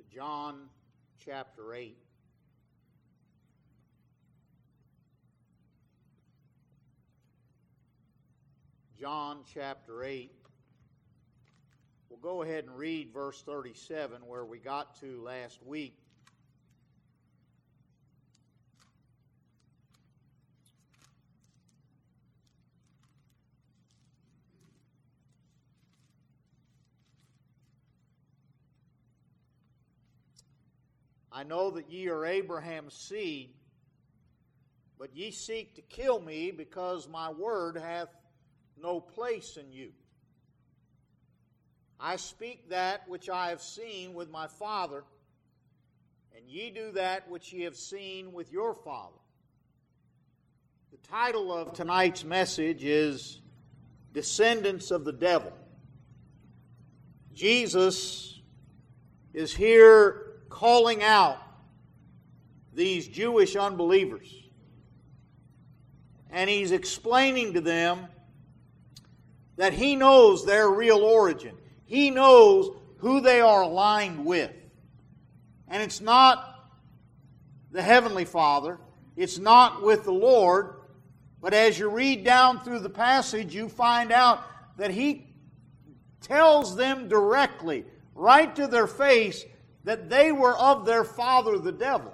John chapter 8. John chapter 8. We'll go ahead and read verse 37 where we got to last week. I know that ye are Abraham's seed, but ye seek to kill me because my word hath no place in you. I speak that which I have seen with my Father, and ye do that which ye have seen with your father. The title of tonight's message is Descendants of the Devil. Jesus is here calling out these Jewish unbelievers. And he's explaining to them that he knows their real origin. He knows who they are aligned with. And it's not the Heavenly Father. It's not with the Lord. But as you read down through the passage, you find out that he tells them directly, right to their face, that they were of their father, the devil.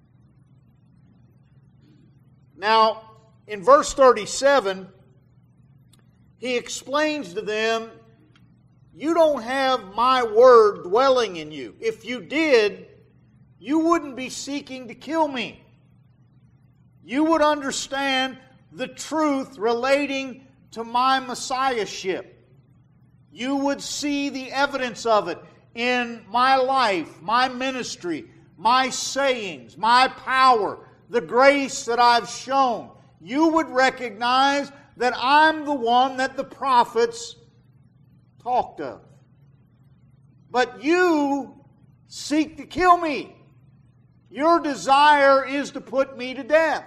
Now, in verse 37, he explains to them, you don't have my word dwelling in you. If you did, you wouldn't be seeking to kill me. You would understand the truth relating to my messiahship. You would see the evidence of it in my life, my ministry, my sayings, my power, the grace that I've shown. You would recognize that I'm the one that the prophets talked of. But you seek to kill me. Your desire is to put me to death.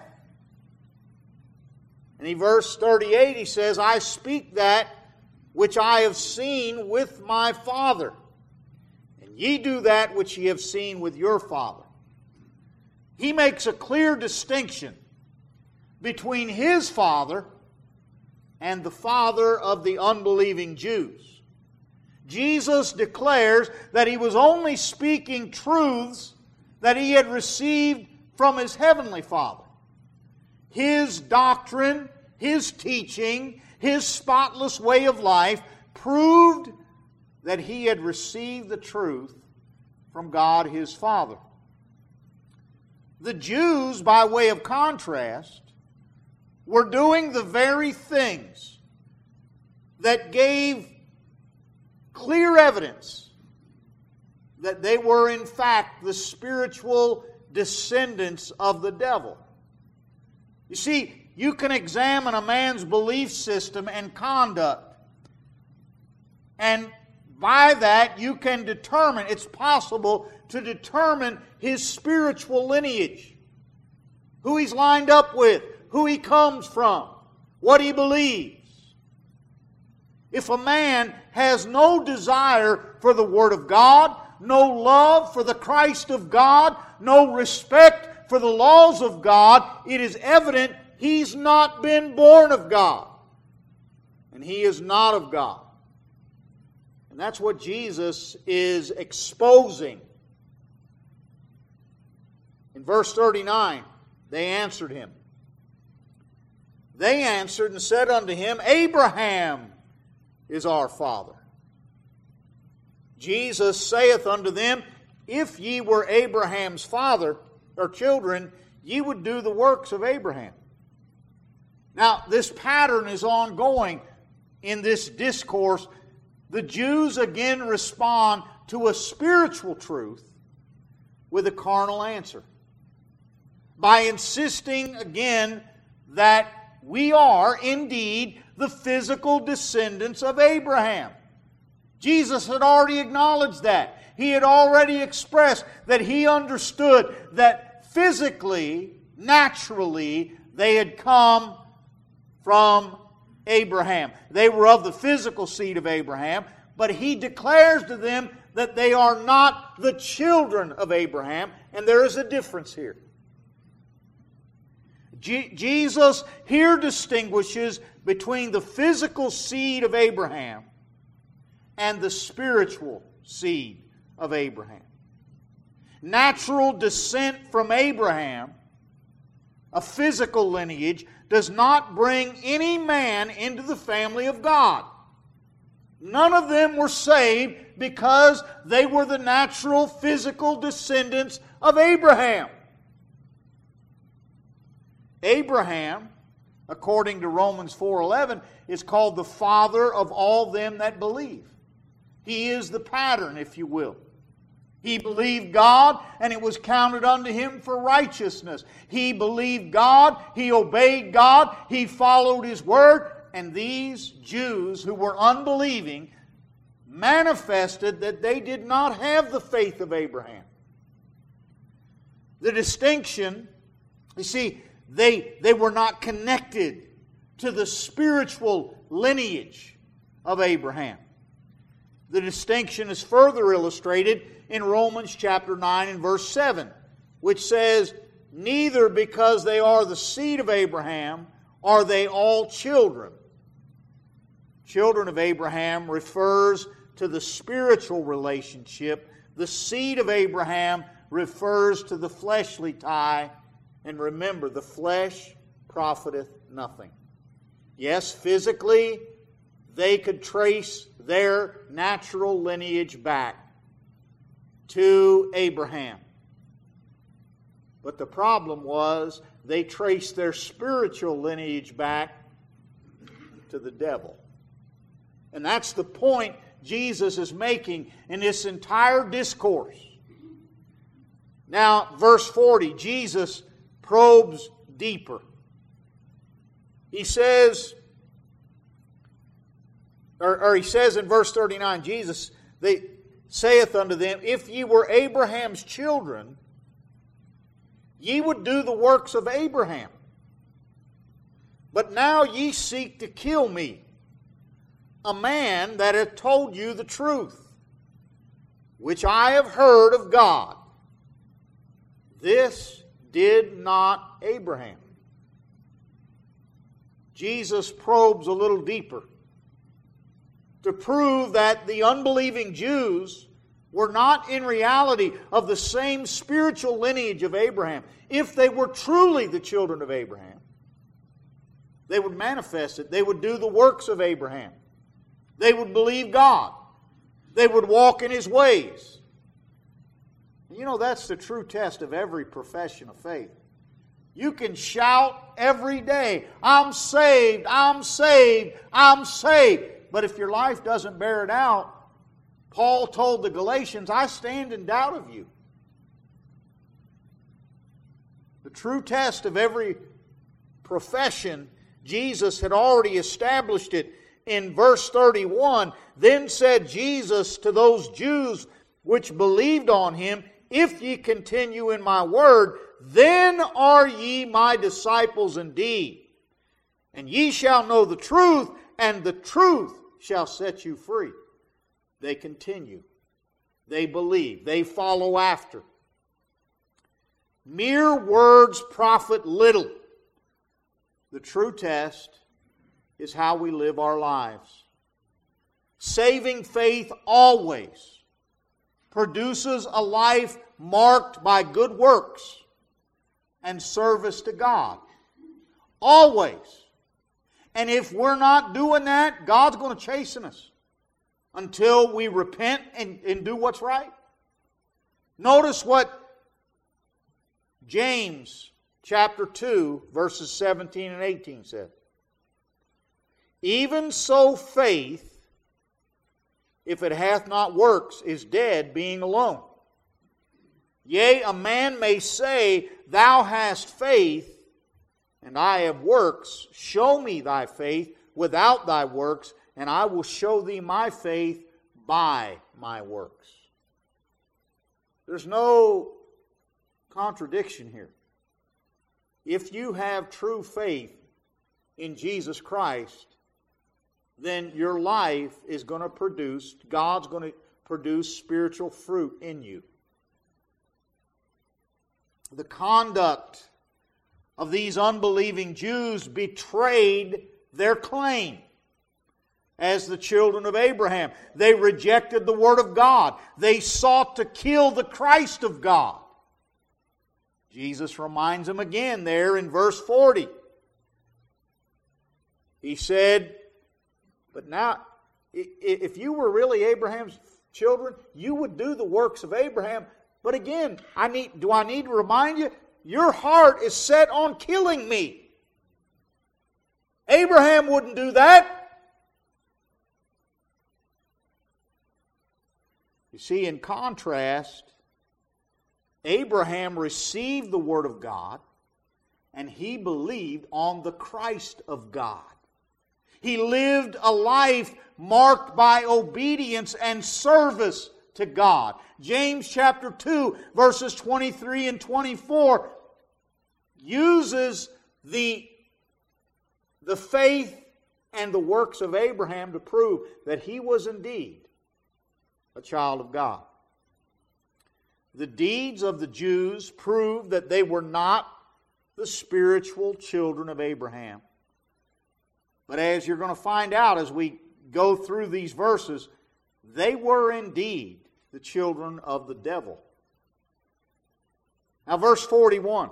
And in verse 38 he says, I speak that which I have seen with my Father. Ye do that which ye have seen with your father. He makes a clear distinction between his father and the father of the unbelieving Jews. Jesus declares that he was only speaking truths that he had received from his heavenly Father. His doctrine, his teaching, his spotless way of life proved that he had received the truth from God his Father. The Jews, by way of contrast, were doing the very things that gave clear evidence that they were in fact the spiritual descendants of the devil. You see, you can examine a man's belief system and conduct, and by that, you can determine, it's possible to determine his spiritual lineage. Who he's lined up with, who he comes from, what he believes. If a man has no desire for the Word of God, no love for the Christ of God, no respect for the laws of God, it is evident he's not been born of God. And he is not of God. And that's what Jesus is exposing. In verse 39, they answered him. They answered and said unto him, Abraham is our father. Jesus saith unto them, If ye were Abraham's father, or children, ye would do the works of Abraham. Now, this pattern is ongoing in this discourse. The Jews again respond to a spiritual truth with a carnal answer by insisting again that we are indeed the physical descendants of Abraham. Jesus had already acknowledged that. He had already expressed that he understood that physically, naturally, they had come from Abraham. They were of the physical seed of Abraham, but he declares to them that they are not the children of Abraham, and there is a difference here. Jesus here distinguishes between the physical seed of Abraham and the spiritual seed of Abraham. Natural descent from Abraham, a physical lineage, does not bring any man into the family of God. None of them were saved because they were the natural physical descendants of Abraham. Abraham, according to Romans 4:11, is called the father of all them that believe. He is the pattern, if you will. He believed God, and it was counted unto him for righteousness. He believed God, he obeyed God, he followed His Word, and these Jews who were unbelieving manifested that they did not have the faith of Abraham. The distinction, you see, they were not connected to the spiritual lineage of Abraham. The distinction is further illustrated in Romans chapter 9 and verse 7, which says, "Neither because they are the seed of Abraham are they all children." Children of Abraham refers to the spiritual relationship. The seed of Abraham refers to the fleshly tie. And remember, the flesh profiteth nothing. Yes, physically, they could trace their natural lineage back to Abraham. But the problem was they traced their spiritual lineage back to the devil. And that's the point Jesus is making in this entire discourse. Now, verse 40, Jesus probes deeper. He says, or he says in verse 39, Jesus saith unto them, "If ye were Abraham's children, ye would do the works of Abraham. But now ye seek to kill me, a man that hath told you the truth, which I have heard of God. This did not Abraham." Jesus probes a little deeper to prove that the unbelieving Jews were not in reality of the same spiritual lineage of Abraham. If they were truly the children of Abraham, they would manifest it. They would do the works of Abraham. They would believe God. They would walk in His ways. You know, that's the true test of every profession of faith. You can shout every day, "I'm saved, I'm saved, I'm saved." But if your life doesn't bear it out, Paul told the Galatians, "I stand in doubt of you." The true test of every profession, Jesus had already established it in verse 31. "Then said Jesus to those Jews which believed on Him, If ye continue in my word, then are ye my disciples indeed. And ye shall know the truth, and the truth shall set you free." They continue. They believe. They follow after. Mere words profit little. The true test is how we live our lives. Saving faith always produces a life marked by good works and service to God. Always. And if we're not doing that, God's going to chasten us until we repent and do what's right. Notice what James chapter 2, verses 17 and 18 said. "Even so faith, if it hath not works, is dead, being alone. Yea, a man may say, Thou hast faith, and I have works. Show me thy faith without thy works, and I will show thee my faith by my works." There's no contradiction here. If you have true faith in Jesus Christ, then your life is going to produce, God's going to produce spiritual fruit in you. The conduct of these unbelieving Jews betrayed their claim as the children of Abraham. They rejected the Word of God. They sought to kill the Christ of God. Jesus reminds them again there in verse 40. He said, but now, if you were really Abraham's children, you would do the works of Abraham. But again, do I need to remind you? Your heart is set on killing me. Abraham wouldn't do that. You see, in contrast, Abraham received the Word of God, and he believed on the Christ of God. He lived a life marked by obedience and service to God. James chapter 2, verses 23 and 24 uses the faith and the works of Abraham to prove that he was indeed a child of God. The deeds of the Jews prove that they were not the spiritual children of Abraham. But as you're going to find out as we go through these verses, they were indeed the children of the devil. Now verse 41.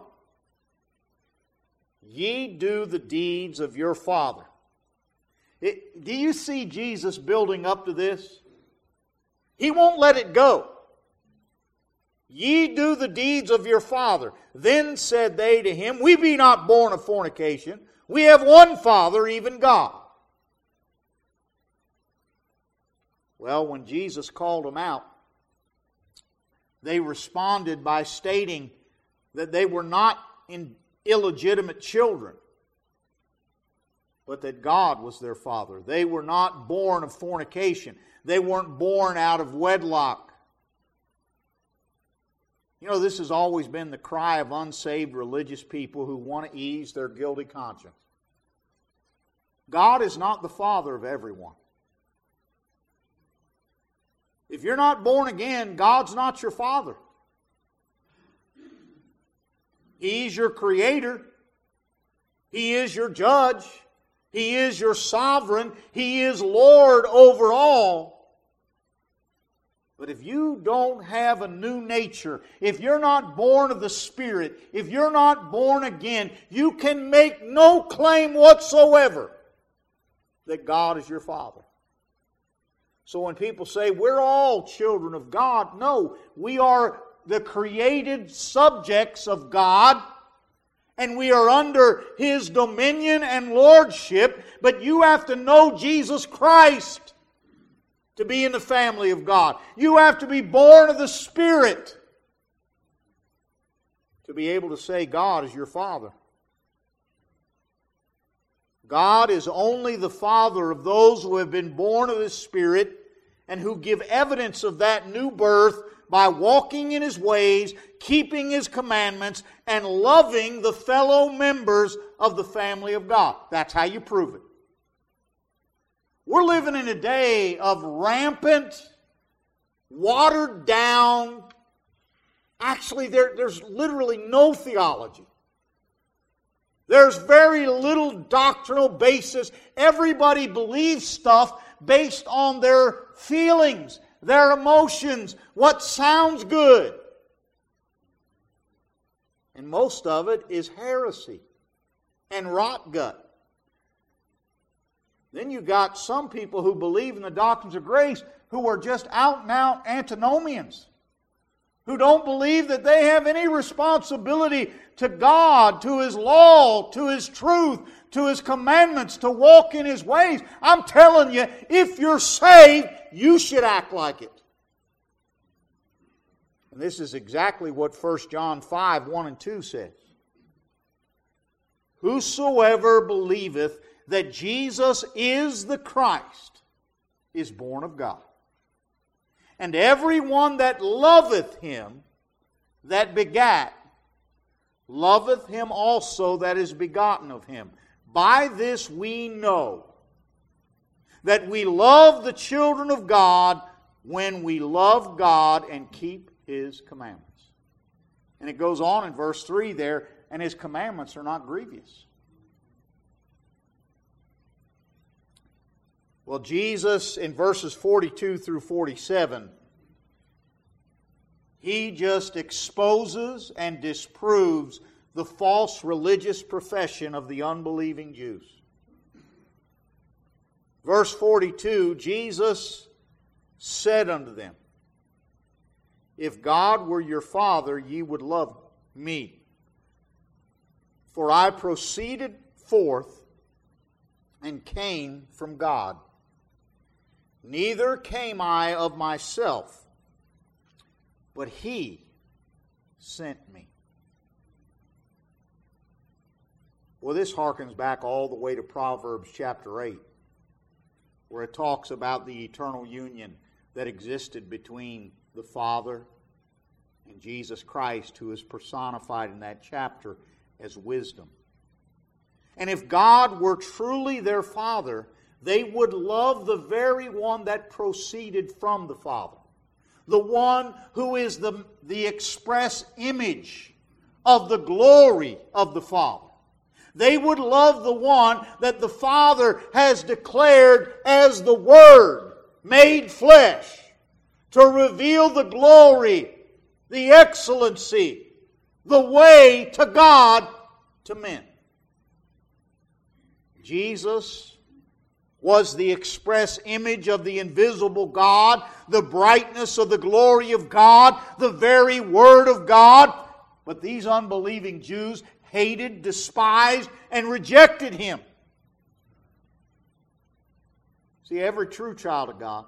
Ye do the deeds of your father. Do you see Jesus building up to this? He won't let it go. Ye do the deeds of your father. Then said they to him, We be not born of fornication. We have one Father, even God. Well, when Jesus called them out, they responded by stating that they were not illegitimate children, but that God was their Father. They were not born of fornication. They weren't born out of wedlock. You know, this has always been the cry of unsaved religious people who want to ease their guilty conscience. God is not the Father of everyone. If you're not born again, God's not your Father. He's your Creator. He is your Judge. He is your Sovereign. He is Lord over all. But if you don't have a new nature, if you're not born of the Spirit, if you're not born again, you can make no claim whatsoever that God is your Father. So when people say, we're all children of God, no, we are the created subjects of God, and we are under His dominion and lordship, but you have to know Jesus Christ to be in the family of God. You have to be born of the Spirit to be able to say God is your Father. God is only the Father of those who have been born of the Spirit and who give evidence of that new birth by walking in His ways, keeping His commandments, and loving the fellow members of the family of God. That's how you prove it. We're living in a day of rampant, watered down, actually there's literally no theology. There's very little doctrinal basis. Everybody believes stuff based on their feelings, their emotions, what sounds good. And most of it is heresy and rot gut. Then you got some people who believe in the doctrines of grace who are just out and out antinomians, who don't believe that they have any responsibility to God, to His law, to His truth, to His commandments, to walk in His ways. I'm telling you, if you're saved, you should act like it. And this is exactly what 1 John 5, 1 and 2 says. Whosoever believeth that Jesus is the Christ is born of God. And everyone that loveth Him that begat, loveth Him also that is begotten of Him. By this we know that we love the children of God when we love God and keep His commandments. And it goes on in verse 3 there, and His commandments are not grievous. Well, Jesus, in verses 42 through 47, He just exposes and disproves the false religious profession of the unbelieving Jews. Verse 42, Jesus said unto them, If God were your Father, ye would love me. For I proceeded forth and came from God. Neither came I of myself, but He sent me. Well, this harkens back all the way to Proverbs chapter 8, where it talks about the eternal union that existed between the Father and Jesus Christ, who is personified in that chapter as wisdom. And if God were truly their Father, they would love the very one that proceeded from the Father, the one who is the express image of the glory of the Father. They would love the one that the Father has declared as the Word made flesh, to reveal the glory, the excellency, the way to God to men. Jesus was the express image of the invisible God, the brightness of the glory of God, the very Word of God. But these unbelieving Jews hated, despised, and rejected Him. See, every true child of God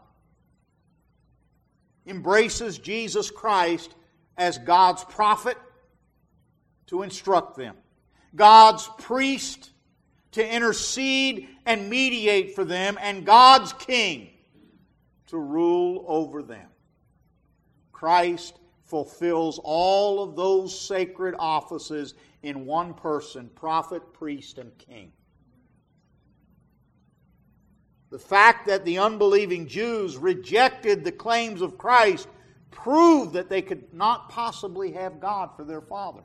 embraces Jesus Christ as God's prophet to instruct them, God's priest to intercede and mediate for them, and God's king to rule over them. Christ fulfills all of those sacred offices in one person, prophet, priest, and king. The fact that the unbelieving Jews rejected the claims of Christ proved that they could not possibly have God for their Father.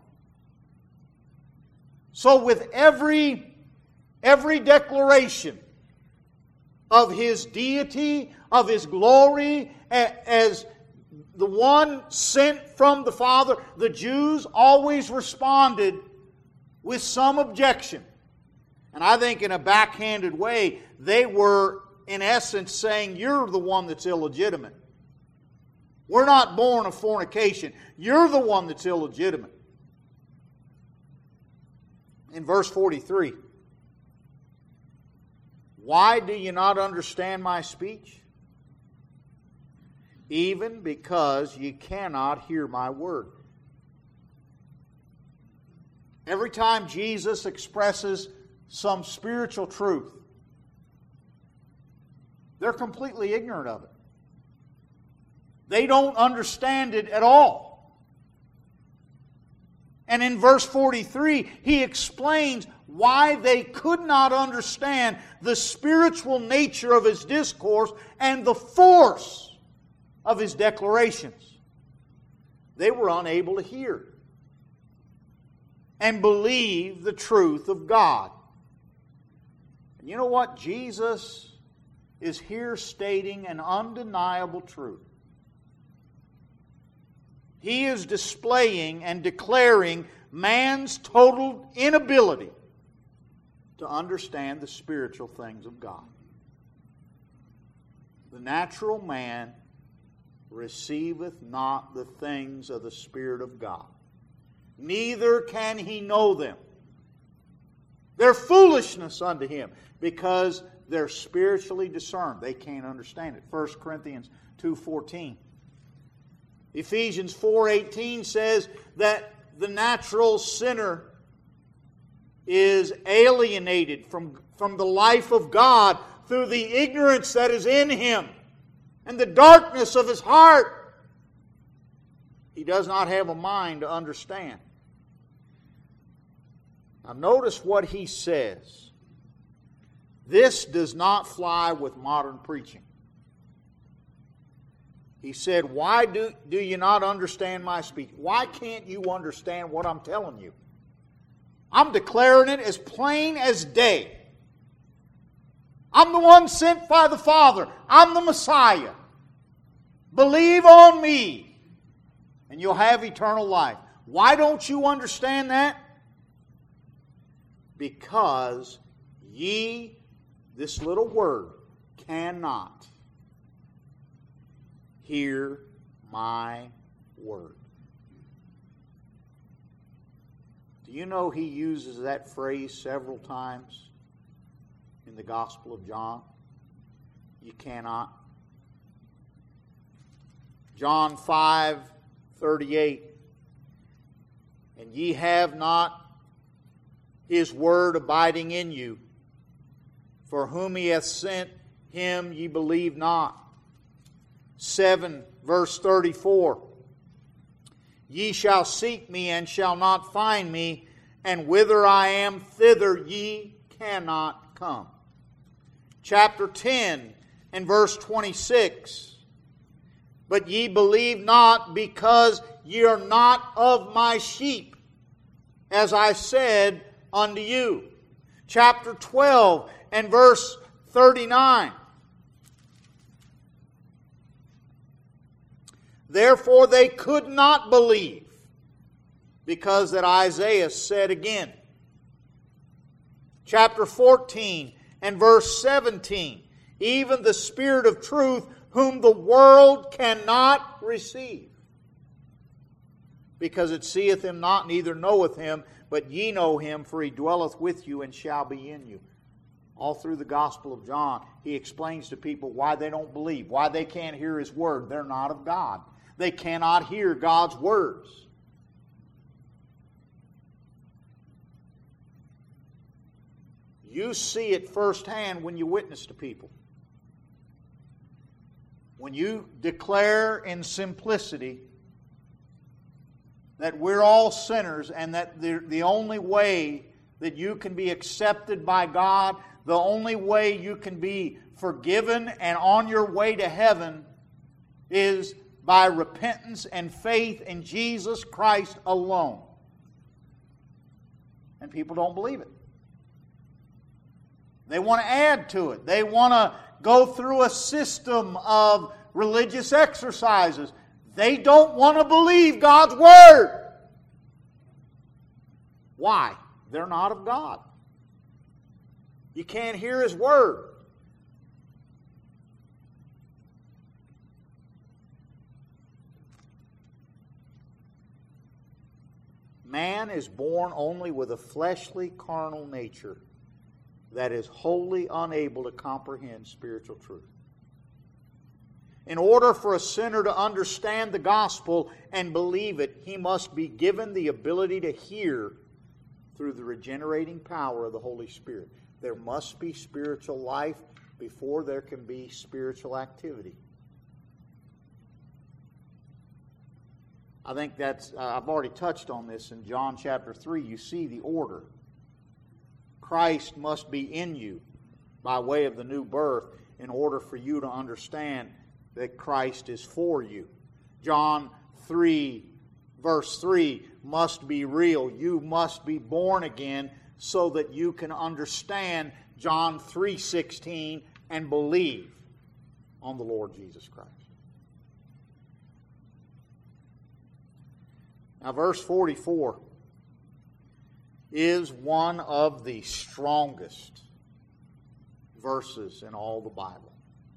So with every declaration of His deity, of His glory, as the one sent from the Father, the Jews always responded with some objection. And I think in a backhanded way, they were in essence saying, you're the one that's illegitimate. We're not born of fornication. You're the one that's illegitimate. In verse 43, why do you not understand my speech? Even because ye cannot hear my word. Every time Jesus expresses some spiritual truth, they're completely ignorant of it. They don't understand it at all. And in verse 43, He explains why they could not understand the spiritual nature of His discourse and the force of His declarations. They were unable to hear and believe the truth of God. And you know what? Jesus is here stating an undeniable truth. He is displaying and declaring man's total inability to understand the spiritual things of God. The natural man receiveth not the things of the Spirit of God, neither can he know them. They're foolishness unto him, because they're spiritually discerned. They can't understand it. 1 Corinthians 2:14. Ephesians 4:18 says that the natural sinner is alienated from the life of God through the ignorance that is in him and the darkness of his heart. He does not have a mind to understand. Now notice what he says. This does not fly with modern preaching. He said, why do you not understand my speech? Why can't you understand what I'm telling you? I'm declaring it as plain as day. I'm the one sent by the Father. I'm the Messiah. Believe on me, and you'll have eternal life. Why don't you understand that? Because ye, this little word, cannot hear my word. Do you know he uses that phrase several times in the Gospel of John? You cannot. John 5:38. And ye have not his word abiding in you. For whom he hath sent, him ye believe not. 7 verse 34. Ye shall seek me and shall not find me, and whither I am, thither ye cannot come. Chapter 10 and verse 26. But ye believe not, because ye are not of my sheep, as I said unto you. Chapter 12 and verse 39. Therefore they could not believe, because that Isaiah said again. Chapter 14 and verse 17. Even the Spirit of truth, whom the world cannot receive, because it seeth him not, neither knoweth him, but ye know him, for he dwelleth with you and shall be in you. All through the Gospel of John, he explains to people why they don't believe, why they can't hear his word. They're not of God. They cannot hear God's words. You see it firsthand when you witness to people. When you declare in simplicity that we're all sinners and that the only way that you can be accepted by God, the only way you can be forgiven and on your way to heaven is by repentance and faith in Jesus Christ alone. And people don't believe it. They want to add to it. They want to go through a system of religious exercises. They don't want to believe God's Word. Why? They're not of God. You can't hear His Word. Man is born only with a fleshly, carnal nature that is wholly unable to comprehend spiritual truth. In order for a sinner to understand the gospel and believe it, he must be given the ability to hear through the regenerating power of the Holy Spirit. There must be spiritual life before there can be spiritual activity. I think that's, I've already touched on this in John chapter 3. You see the order. Christ must be in you by way of the new birth in order for you to understand that Christ is for you. John 3 verse 3 must be real. You must be born again so that you can understand John 3:16 and believe on the Lord Jesus Christ. Now verse 44 is one of the strongest verses in all the Bible.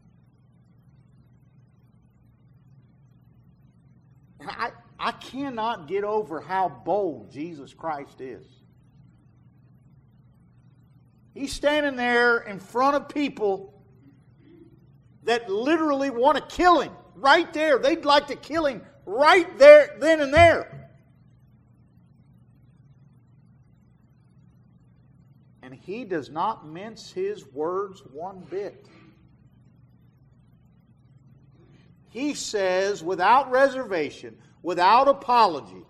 And I cannot get over how bold Jesus Christ is. He's standing there in front of people that literally want to kill him right there. They'd like to kill him right there, then and there. And he does not mince his words one bit. He says, without reservation, without apology,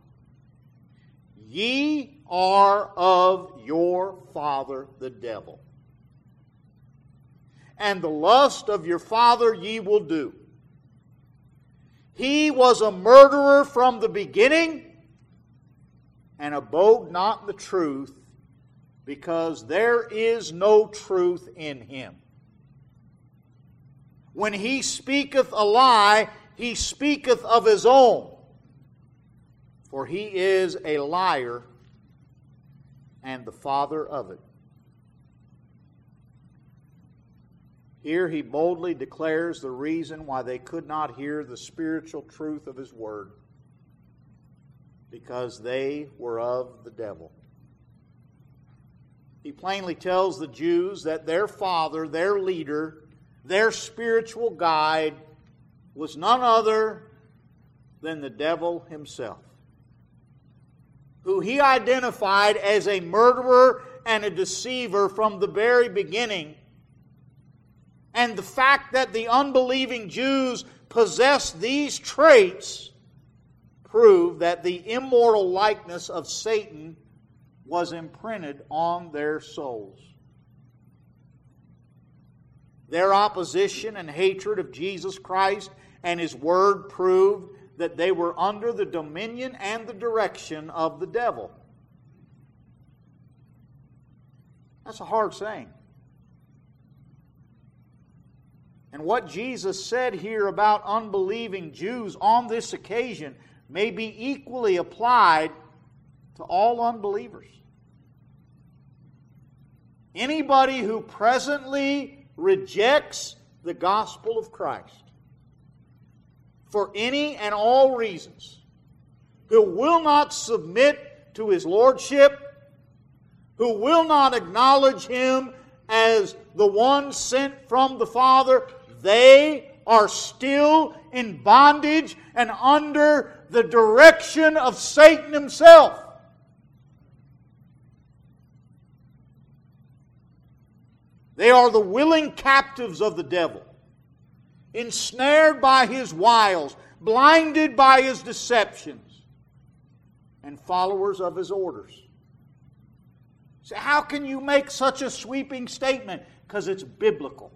ye are of your father the devil, and the lust of your father ye will do. He was a murderer from the beginning and abode not in the truth, because there is no truth in him. When he speaketh a lie, he speaketh of his own, for he is a liar and the father of it. Here he boldly declares the reason why they could not hear the spiritual truth of his word, because they were of the devil. He plainly tells the Jews that their father, their leader, their spiritual guide was none other than the devil himself, who he identified as a murderer and a deceiver from the very beginning. And the fact that the unbelieving Jews possessed these traits proved that the immortal likeness of Satan was imprinted on their souls. Their opposition and hatred of Jesus Christ and His Word proved that they were under the dominion and the direction of the devil. That's a hard saying. And what Jesus said here about unbelieving Jews on this occasion may be equally applied to all unbelievers. Anybody who presently rejects the gospel of Christ for any and all reasons, who will not submit to His lordship, who will not acknowledge Him as the one sent from the Father, they are still in bondage and under the direction of Satan himself. They are the willing captives of the devil, ensnared by his wiles, blinded by his deceptions, and followers of his orders. So how can you make such a sweeping statement? Because it's biblical.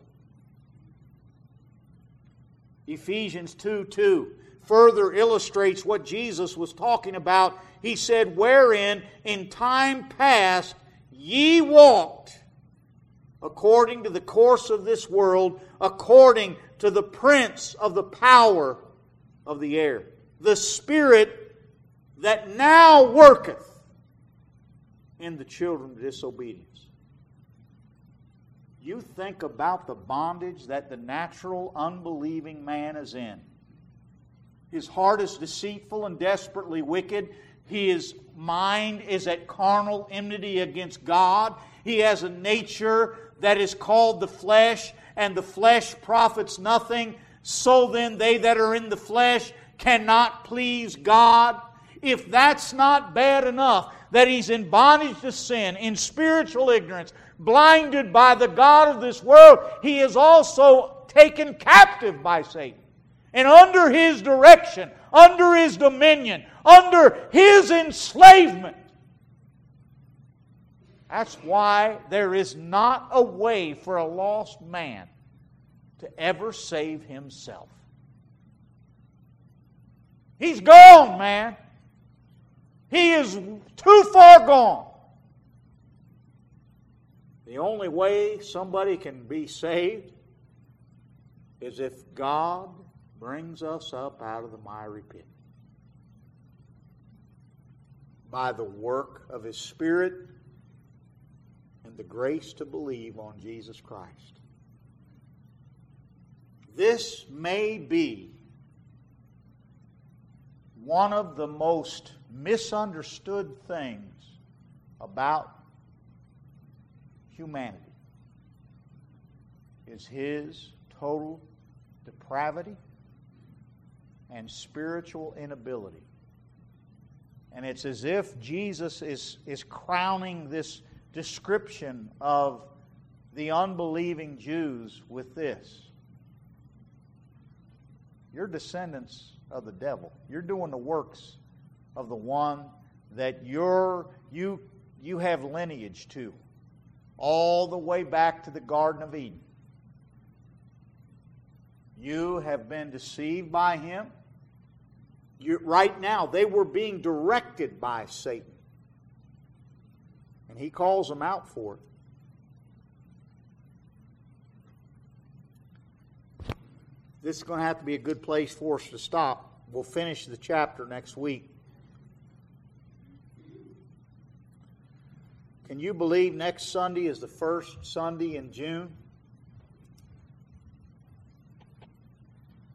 Ephesians 2:2 further illustrates what Jesus was talking about. He said, wherein in time past ye walked according to the course of this world, according to the prince of the power of the air, the spirit that now worketh in the children of disobedience. You think about the bondage that the natural unbelieving man is in. His heart is deceitful and desperately wicked. His mind is at carnal enmity against God. He has a nature that is called the flesh, and the flesh profits nothing. So then they that are in the flesh cannot please God. If that's not bad enough, that he's in bondage to sin, in spiritual ignorance, blinded by the god of this world, he is also taken captive by Satan. And under his direction, under his dominion, under his enslavement. That's why there is not a way for a lost man to ever save himself. He's gone, man. He is too far gone. The only way somebody can be saved is if God brings us up out of the miry pit by the work of His Spirit and the grace to believe on Jesus Christ. This may be one of the most misunderstood things about humanity, is his total depravity and spiritual inability. And it's as if Jesus is crowning this description of the unbelieving Jews with this. You're descendants of the devil. You're doing the works of the one that you have lineage to, all the way back to the Garden of Eden. You have been deceived by him. Right now, they were being directed by Satan. And he calls them out for it. This is going to have to be a good place for us to stop. We'll finish the chapter next week. Can you believe next Sunday is the first Sunday in June?